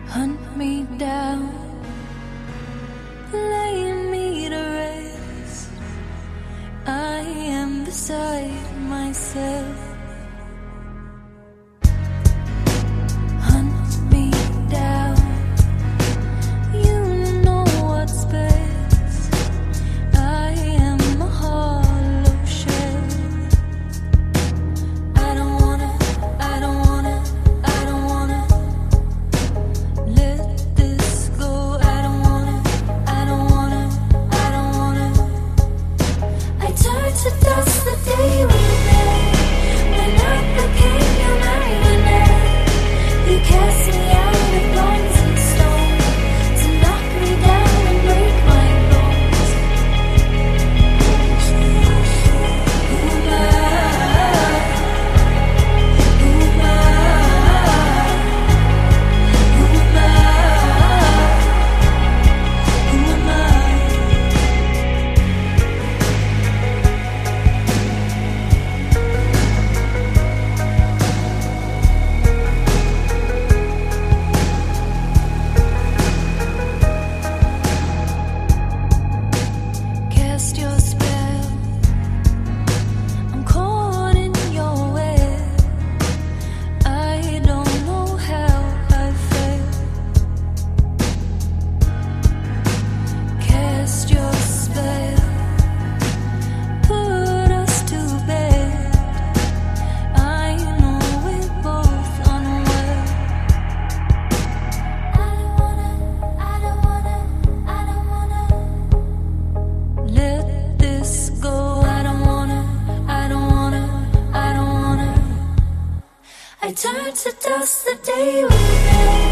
hunt me down, lay me to rest. I am beside myself. Hunt me down, you know what's best. I am a hollow shell. I don't wanna let this go. I don't wanna I turned to dust the day we met. When I became your marionette, you cast me out of bones and stone to knock me down and break my bones. Who am I? Who am I? Who am I? Who am I? Cast your spell, I'm caught in your web. I don't know how I felt. Cast your spell, put us to bed. I know we're both unwell. I don't wanna let this go. I don't wanna I turned to dust the day we met.